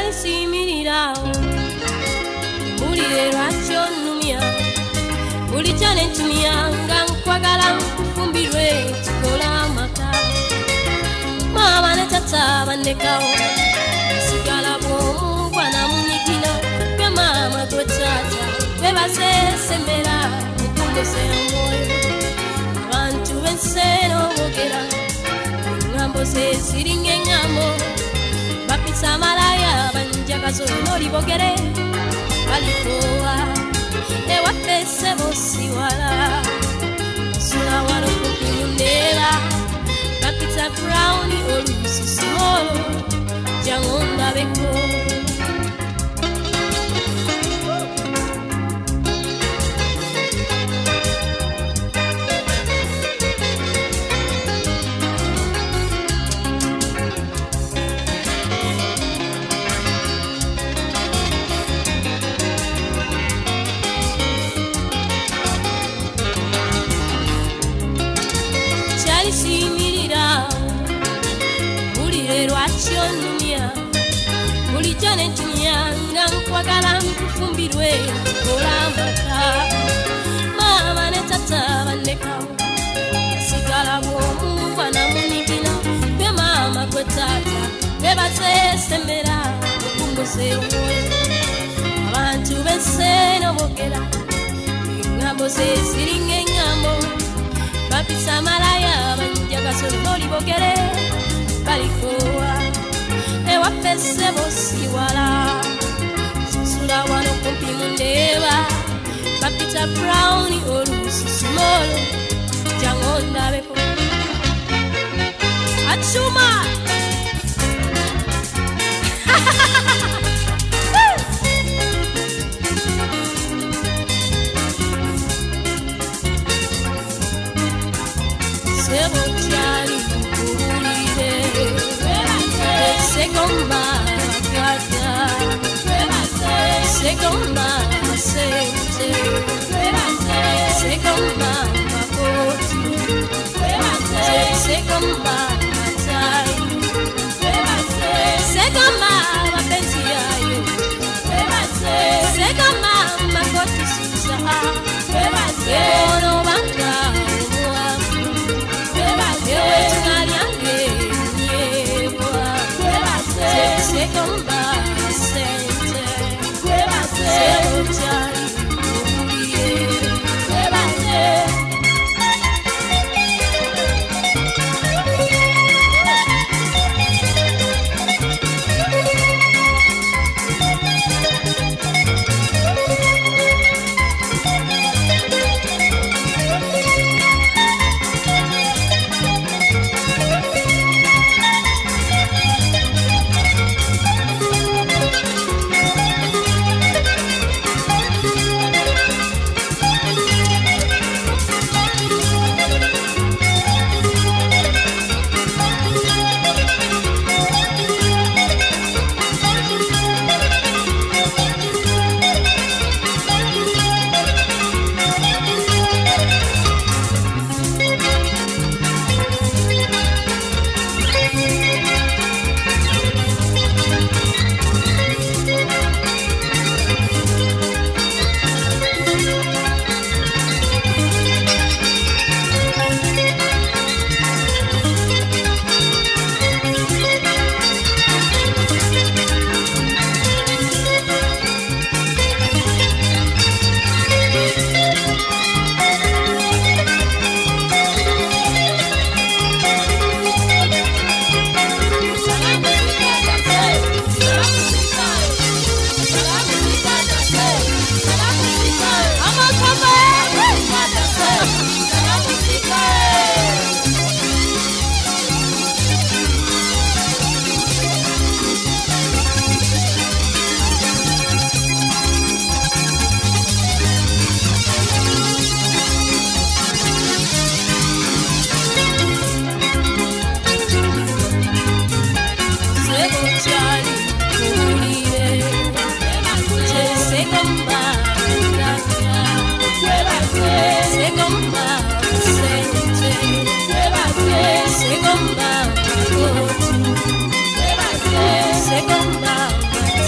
Simirira Mulire lwakyo nnumya buli kyane ntumya nga nkwagala nkufumbirwe tukola amaka mama ne tata bandekawo sigala bw'omu bwana munyigina gwe mama gwe tata bebasesembera okumbose omwoyo abantu b'enseno boogera engambo ze ziringa engambo bapisa malaya banjagazo n'olibogere balikowa ewafese bosiwala sula wano kumpi mundeba bapisa brown olusi simolo jango ndabeko Simirira mulire lwakyo nnumya buli kyane ntumya nga nkwagala nkufumbirwe kola amaka mama ne tata bandekawo sigala bw'omu bwana munyigina gwe mama gwe tata bebasesembera okumbose omwoyo abantu b'enseno boogera engambo ze ziringa engambo bapisa malaya banjagaso n'olibogere balikowa ewafese bosiwala susula wano kumpi mundeba bapita brown olusi simolo jango ndabeko achuma Sebo chari kulire Segomba kata Segomba sente Segomba makoti Segomba matai Segomba mapenzi yayo Segomba makoti sisa Ono banga Segomba sente Sebo chari Segomba